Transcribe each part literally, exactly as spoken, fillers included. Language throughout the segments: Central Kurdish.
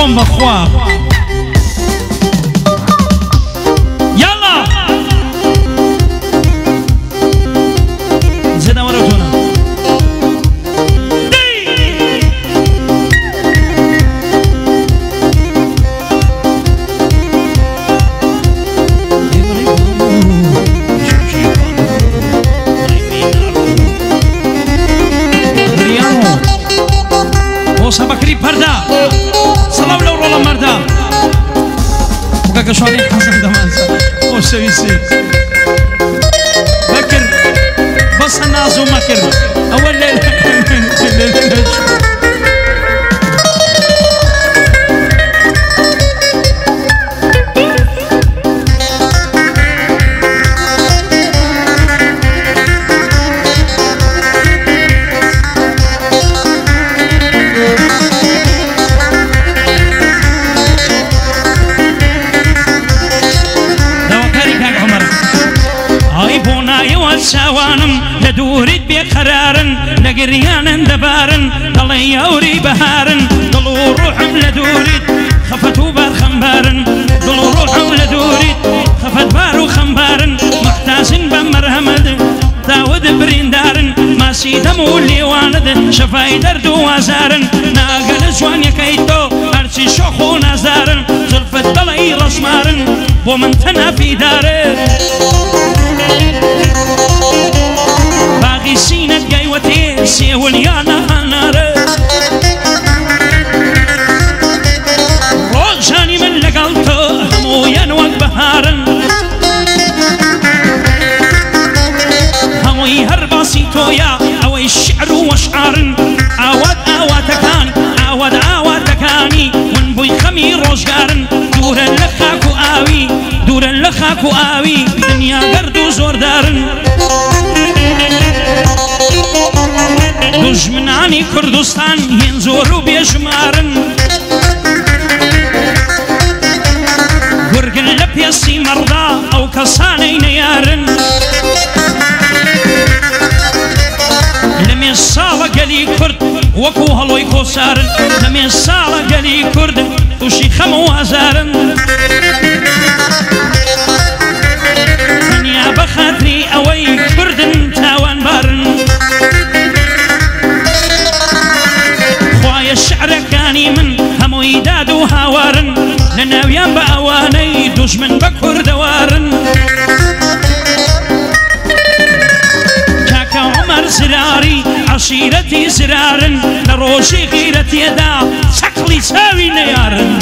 خۆم بەخوا یاڵا زێدە وەرە تۆنە بكري بردا صلاو لو رولا مردا وكاكا شواني حسن دمانسا وشويسي بكر بس النازو مكر اول ليلة شاوانم لدوريد بقرارن لقريان دبارن ضلي يوري بهارن ضلو روحم لدوريد خفتو بار خنبارن ضلو روحم لدوريد خفت بارو خنبارن محتاجن بمرهمد داود بريندارن ما سيدمو اللي واند شفاي دردو وازارن ناقل جوان يكيتو هرشي شوخو نازارن زلفت ضلي رسمارن ومن تنا في دارن باغي سينة قايوتي سيوليانا هنارة روجاني من لقلته همويا نوك بهارن هموي هرباسي تويا اوي الشعر وشعارن عواد عواتكاني عواد عواتكاني من بوي خمي روجارن دورا لخاكو آوي دورا لخاكو آوي دنيا قردو زوردارن دجمنانی کردستان هنزور و بیشمارن گرگن لپیسی مردا او کسانی نیارن لمی سالا گلی کرد وکو هلوی کوسارن لمی سالا گلی کرد توشی خمو هزارن دنیا بخاطری اوی کردن تاوان بارن الشعر كاني من همو يداد وهاورن لناويان بأواني دجمن بكر دوارن كاكا عمر زراري عشيرتي زرارن لروشي غيرتي دا سقلي ساوي نيارن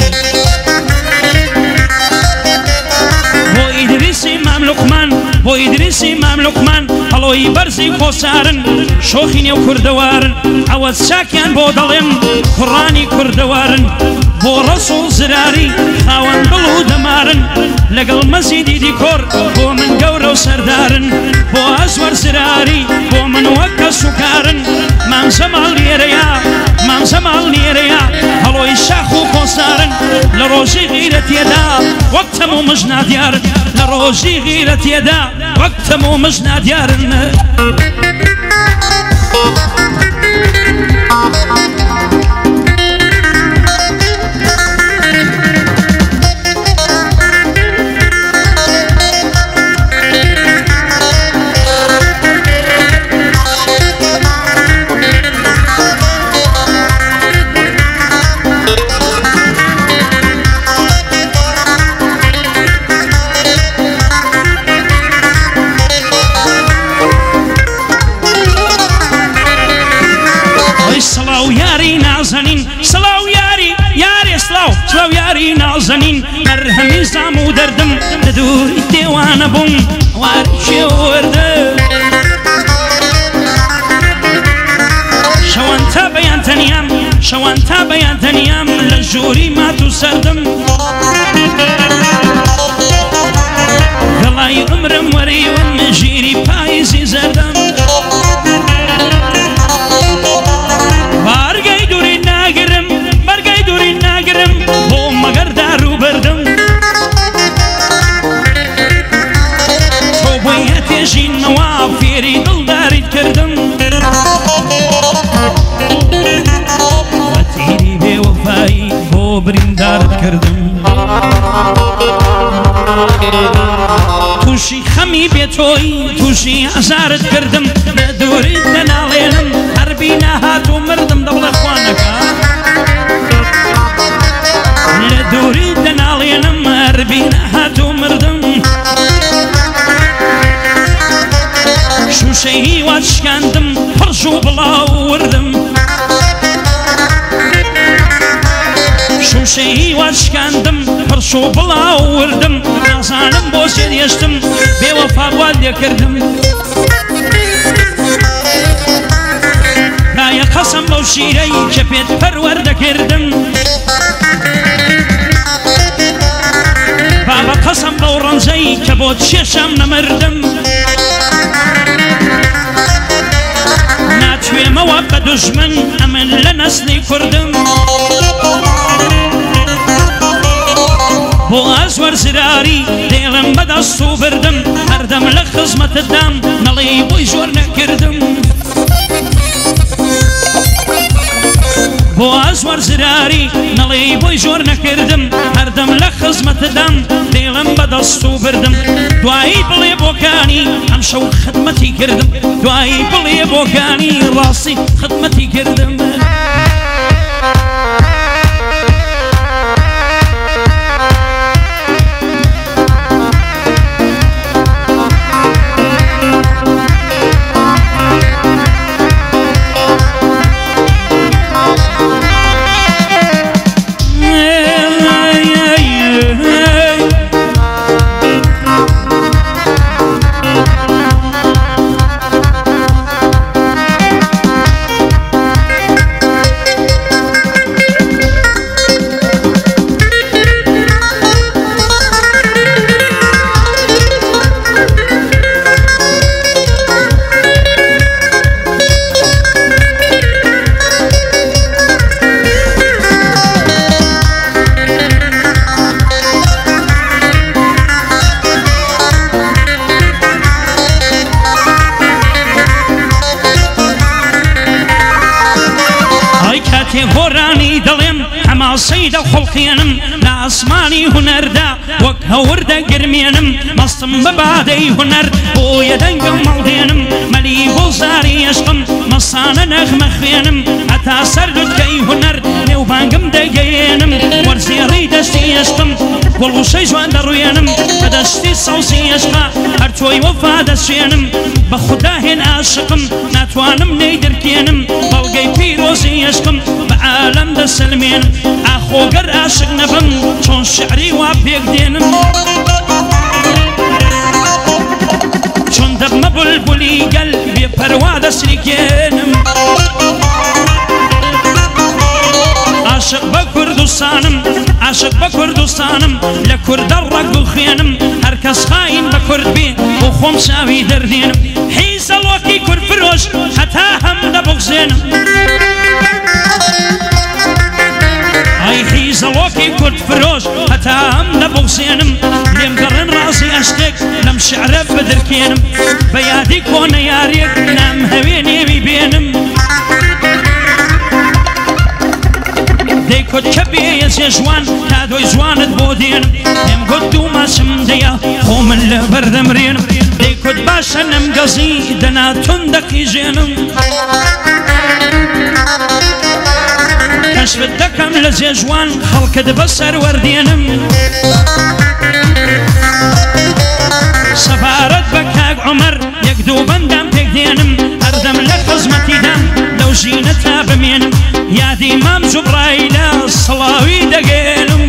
بو إدريس إمام لقمان بو إدريس إمام لقمان هلو يبرزي خوسارن شوخيني وكردوارن عوض ساكيان بو دلم قراني كردوارن بو رسول زراري خاوان بلو دمارن لقل مزيدي ديكور بو من قورو سردارن بو أزور زراري بو من وكا سكارن مام زمال ليريا مام زمال ليريا هلو يشاخو خوسارن لروجي غيرت يدا وقت مو مجنا ديارن لروجي غيرت يدا وقت مو مجنا ديارن سلاو ياري نازنين مرهمي زامو دردم لدور ديوان بون وارشي وردم شوان تا بيان تنيام شوان تا بيان تنيام للجوري ما تسردم غلاي عمرم وري ومجيري بايزي زردم بارقاي دوري ناقرم بارقاي دوري ناقرم بو مگر دارو بردم تو بويت يجين موافيري دل داري كردم وتيري بوفاي بو برند تووشی خەمی بێتۆی تووشی ئازارت کردم لە دووریت لەناڵێنم هەربی ناهات و مردم دەڵێ خوانەکە لە دووریت لەناڵێنم هەربی ناهات و مردم شوشەی هیوات شکاندم پڕش و بڵاو وردم شوشەی هیوات شکاندم پڕش و بڵاو وردم نازانم بۆ چێ دێشتم بێوەفا بوات لێکردم دایە قەسەم بەو شیرەی کە پێت پەروەردەکردم بابە قەسەم بەو ڕەنجەی کە بۆ چێشەم نەمردم ناتوێمەوە بە دوژمن ئەمن لە نەسلی کوردم بۆ ئازوەر زراری دێڵم بەدەست و بردم هەردەم لە خزمەتتدام نەڵێی بۆی زۆر نەکردم بۆ ئازوەر زراری نەڵێی بۆی زۆر نەکردم هەردەم لە خزمەتتدام دێڵم بەدەست و بردم دوایی بڵێ بۆکانی ئەم شەو خدمەتی کردم دوایی بڵێ بۆکانی ڕاستی خدمەتی کردم سيدة خلقينم لا أسماني هنردا وكهوردا قرمينم مصم ببادي هنر بو يدنقم مالدينم ملي بوزاري يشقم مصانا نغم خينم أتا سردد كي هنر لو بانقم دقينم ورزيري دستي يشقم والغشي جوان دروينم بدستي صوصي يشقا هرتوي وفا دسينم بخداهن عاشقم ناتوانم نيدر كينم بلقي بيروزي يشقم بعالم دسلمين أخو قر عاشق نبم چون شعري وابيك دينم چون دبم بلبلي قلبي پرواد سريكينم عاشق بكردستانم عاشق بكردستانم لكرد الرق خينم هركس خاين بكرد بي وخوم ساوي دردينم حيز الوكي كرد فروش حتى هم دبغزينم أي حيز الوكي كرد فروش حتى هم دبغزينم ليم قرن راسي أشتك لم شعر بدركينم بيادي كون ياريك نام هويني بيبينم دي كود كبي يزي جوان كادوي جوانت بودين نم قدو ما سمديا خوم اللي بردمرين دي كود باشا نم قزي دنا تندقي جينم كشف الدكم لزي جوان خلق دبسر وردينم سفارت بكاق عمر يقدو بندم تقدينم أردم لخزمتي دم لو جينتها بمينم يا دي إمام جبرائيل الصلاوي دقينم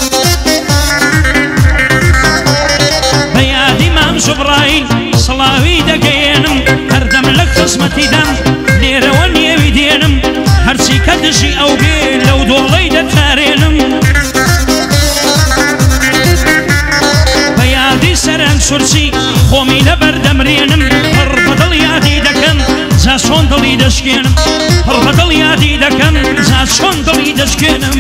يا دي إمام جبرائيل صلاوي دقينم أردم لخزمتي دم ليروني ويدينم هرسي كدشي أو بين لو دولي دتارينم بيادي سران سرسي خومي لبردمرينم هربطل يادي دكم زا شون دلي دشكينم هربطل يادي دكم زا شون دلي دشكينم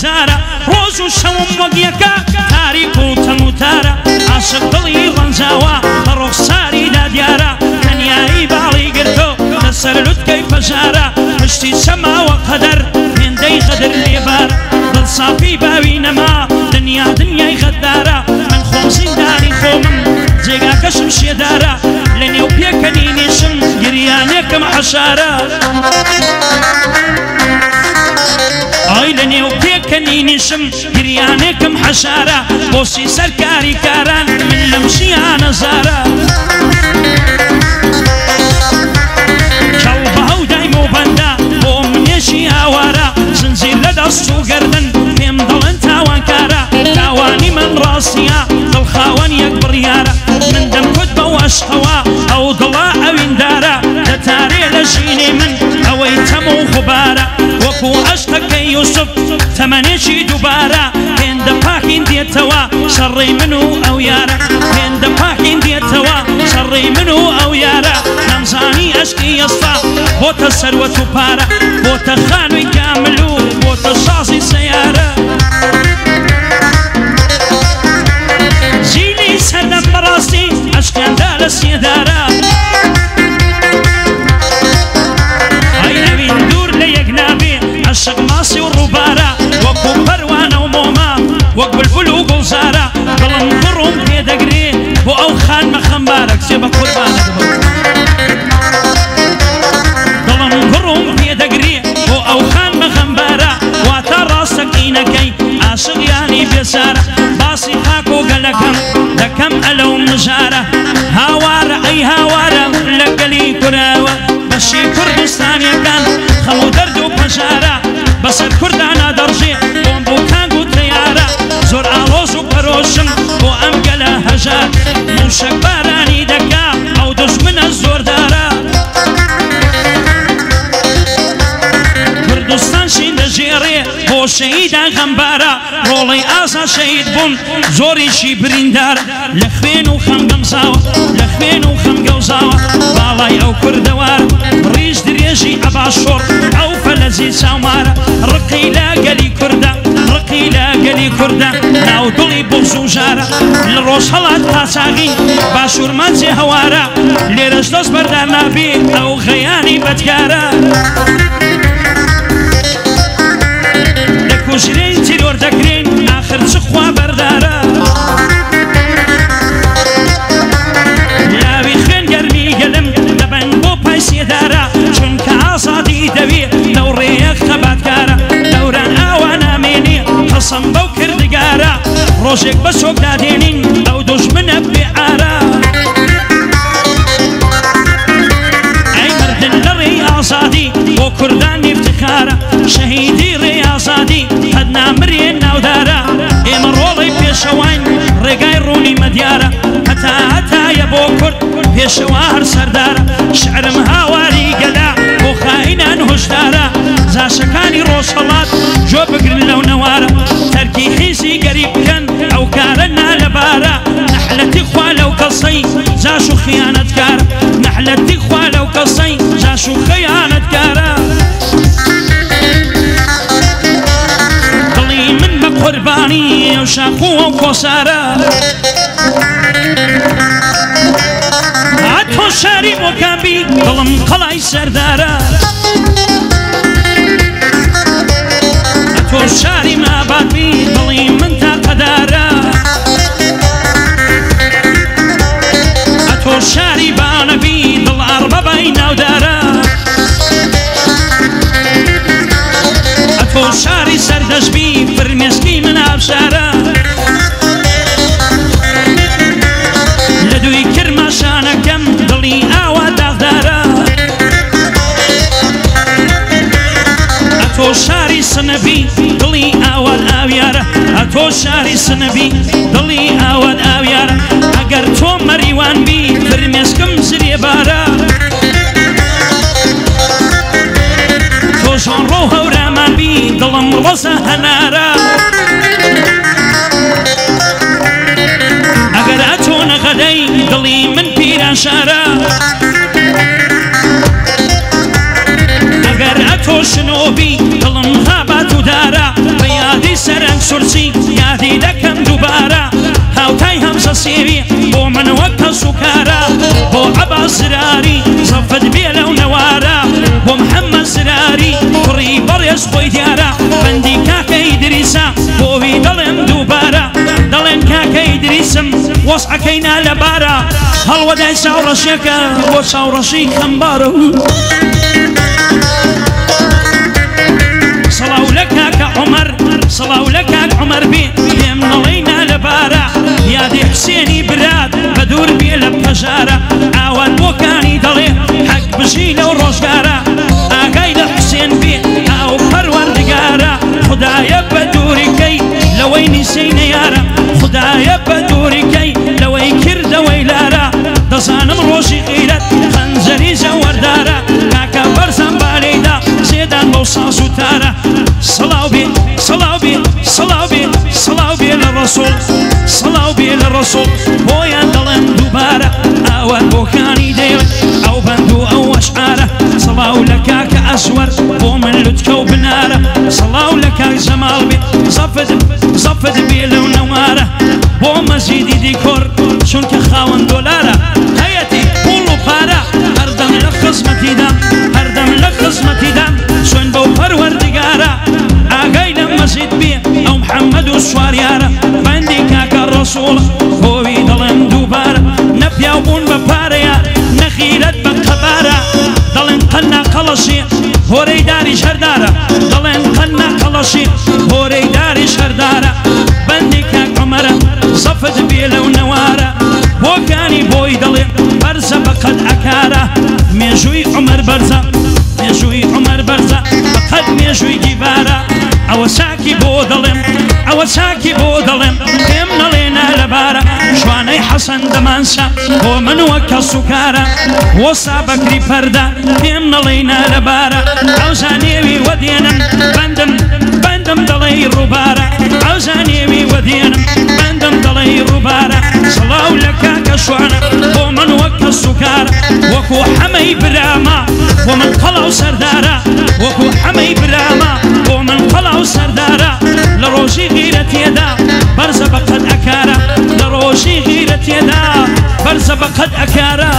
هزارە ڕۆژ و شەوم وەک یەکە تاریک و تەنگ و تارە عاشق دڵی ڕەنجاوە بە ڕوخساریدا دیارە تەنیایی باڵی گرتۆ لەسەر لوتکەی پەژارە پشتی سەماوە قەدەر هێندەی قەدر لێبارە دڵ سافی باوی نەما دنیا دنیای غەدارە من خۆم زیندانی خۆمم جێگاکەشم شێدارە لە نێو پێکەنینیشم گریانێکم حەشارە ئای لە نێو پێکەنینیشم گریانێکم حەشارە بۆچی سەرکاری کاران من لەم ژیانە زارە کەڵ بە هەو دایم و بەندە بۆ منێژی ئاوارە زنجیر لە دەست و گەردن پێم دەڵێن تاوانکارە تاوانی من ڕاستیە دڵخاوەن یەک بڕیارە من دەمکوت بەو عەشقەوە ئەو دڵە ئەویندارە دەتارێ لە ژینێ من ئەوەی تەمە و غوبارە وەکو عەشقەکەی یوسف تەمەنێکی دووبارە هێندە پاکین دێتەوە شەڕی من و ئەو یارە هێندە پاکین دێتەوە شەڕی من و ئەو یارە نەمزانی عەشقی ئێستا بۆتە سەروەت و پارە بۆتە خانووی کامل و بۆتە شازی سەیارە ژینی سەردەم بەڕاستی عەشقیاندا لە سێدارە ئای ئەوین دوور لە یەک نابێ عەشق ماسی و ڕووبارە وەکو پەروانە و مۆما وەک بولبول و گوڵزارە دڵم گوڕم پێدەگرێ بۆ ئەو خانمە خەمبارە کچێ بە قوربانە دڵم گوڕم پێدەگرێ بۆ ئەو خانمە خەمبارە واتە ڕاستەقینەکەی عاشقیانی بێزارە باسی خاک و گەلەکەم دەکەم ئەلەو مژارە هاوارە ئەی هاوارە لە گەلی کوراوە بەشی کوردستانیەکان خەم و دەرد و پەژارە بەسەر کوردانە دەڕژێ بۆم بۆ کانگ و تەیارە زۆر ئاڵۆز و پەرۆشم بۆ ئەم گەلە هەژار موشەک بارانی دەکا ئەو دوژمنە زۆردارە کوردستان شین دەژێڕێ بۆ شەهیدان غەمبارە ڕۆڵەی ئازا شەهید بوون زۆریشی بریندارە لە خوێن و خەمگەمزاوە لە خوێن و خەمگەوزاوە باڵای ئەو کوردەوارە ڕیش درێژی ئەباشۆڕ ئەو فەلەزی چاومارە ڕقی لە گەلی کوردە ڕقی لە گەلی کوردە ناو دڵی بۆز و ژارە لە ڕۆژهەڵات قاچاغی باشوورمەنجێ هەوارە لێرەش دەست بەردار نابێ ئەو غەیانی بەدگارە لە کوژرەی تیرۆر دەکرێن ئاخر چ خوا بەردارە لاوی خوێن گەرمی گەلم دەبەن بۆ پای سێدارە چونکە ئازادی دەوێ لەو ڕێیە خەباتکارە دەوران ئاوا نامێنێ قەسەم بەو کردگارە ڕۆژێک بە چۆک دادێنین ئەو دوژمنە بێعارە ئەی مردن لە ڕێی ئازادی بۆ کوردان افتخارە شەهیدی ڕێی ئازادی قەت نامرێ ناودارە ئێمە ڕۆڵەی پێشەوان ڕێگای ڕوونی مەدیارە هەتا هەتایە بۆ کورد پێشەوا هەر سەردارە شعرم هاواری گەلا بۆ خائینان هۆشدارە زاشەکانی ڕۆژهەڵات جۆ بگرن لەو نەوارە تەرکی حیزی گەری بکەن ئەو کارە نالەبارە نەحلەتی خوا لەو کەسەی زاش و خیانەتکارە نەحلەتی خوا لەو کەسەی زاش و خیانەتکارە دڵی من بە قوربانی ئەو شاخۆ و کۆسارە هاتۆ شاری مۆکامبی دڵم قەڵای سەردارە هاتۆ شاری مابادبی دڵی من تاقەدارە هاتۆ شاری بانەبی دڵ ئەڕبەبای ناودارە هاتۆ شاری سەردەشبی فرمێسکی من ئابشارە لە دوی کرماشانەکەم دڵی ئاوا داغدارە ئەتۆ شاری سنەبی دڵی ئاوات ئاویارە ئەتۆ شاری سنەبی دڵی ئاوات ئاویارە ئەگەر تۆ مەریوان بی فرمێسکم زرێبارە تۆ ژۆنڕۆ هەورامان بی دڵم ڕۆزە هەنارە ئەگەر ئەتۆ نەغەدەی دڵی من پیران شارە ئەگەر ئەتۆ شنۆبی دڵم هابات و دارە بە یادی سورسی یادی دەکەم دووبارە هاوتای هەمزە سێوی بۆ من وەک سوکارە بۆ عەباس زراری زەفت بێ لەو نەوارە بۆ محەممەد زراری کوڕی بەڕێز خۆی دیارە بەندی کاکە ئیدریسە بۆوی دەڵێم دووبارە دەڵێن کاکە ئیدریسم وەسعەکەینا لەبارە هەڵوەدای چاوڕەشیەکە بۆ چاوڕەشی خەمبارە سەڵاو لە کاکە عومەر سەڵاو لە کاک عومەر بێ پێم نەڵێینا لەبارە یادی حسێنی برات بە دوور بێ لە پەژارە ئاوان بۆکانی دەڵێ حەق بژی لەو ڕۆژگارە ئاگای لە حسێن بێ ئاو پەروەردگارە خودایە بە دووریکەی لەوەی نیسەی نەیارە خودایە بە دووریکەی لەوەی کردەوەی لارە دەزانم ڕۆژی غیرەت خەنجەری زەوەردارە کاکە بەرزەم بالەیدا سێدان بەو ساز و تارە سەڵاو بێ سەڵاو بێ سەڵاو بێ سەڵاو بێ لە ڕەسوڵ سەڵاو بێ لە ڕەسوڵ بۆیان دەڵێن دووبارە ئاوان بۆکانی دەیڵێ ئەو بەند و ئەو ئەشعارە سەڵاو لە کاکە ئەسوەر بۆ من لوتکە و بنارە سەڵاو لە کاک جەماڵ بێ زەفت زەفت بێ لەو نەوارە بۆ مەزیدی دیکۆر چونکە خاوەن دۆلارە هەیەتی پوڵ و پارە هەردەم لە خزمەتیدام هەردەم لە خزمەتیدام سوێن بەو پەروەردگارە ئاگای لە مەزید بێ ئەو محەممەد و سواریارە بەندی کاکە ڕەسوڵ بۆوی دەڵێن دووبارە نەپیاو بوون بە پارەیە نەخیرەت بە قەبارە دەڵێن قەننا قەڵەشی هۆرەی داری شەردارە دەڵێن قەننا قەڵەشی هۆرەی داری شەردارە بەندی کاک عومەرە زەفت بێ لەو نەوارە بۆکانی بۆی دەڵێ بەرزە بە قەد ئەکارە مێژووی عومەر بەرزە مێژووی عومەر بەرزە بە قەد مێژووی دیبارە ئەوە چاکی بۆ دەڵێم ئەوە چاکی بۆ دەڵێم پێم نەڵێنە لەبارە شوانەی حەسەن دەمانسا بۆ من وەکە سوکارە وەسا بەکری پەردە پێم نەڵێنە لەبارە ئەو زانێوی وەدێنم بەندم بەندم دەڵێی ڕووبارە ئەو زانێوی وەدێنم بەندم دەڵێی ڕووبارە سەڵاو لە کاکە شوانە بۆ من وەکە سوکارە وەکو حەمەی برامە بۆ من قەڵا و سەردارە وەکو حەمەی برامە بۆ من قەڵا و سەردارە لە ڕۆژی غیرەتێدا بەرزە بە قەد ئەکارە لە ڕۆژی غیرەتێدا بەرزە بە قەد ئەکارە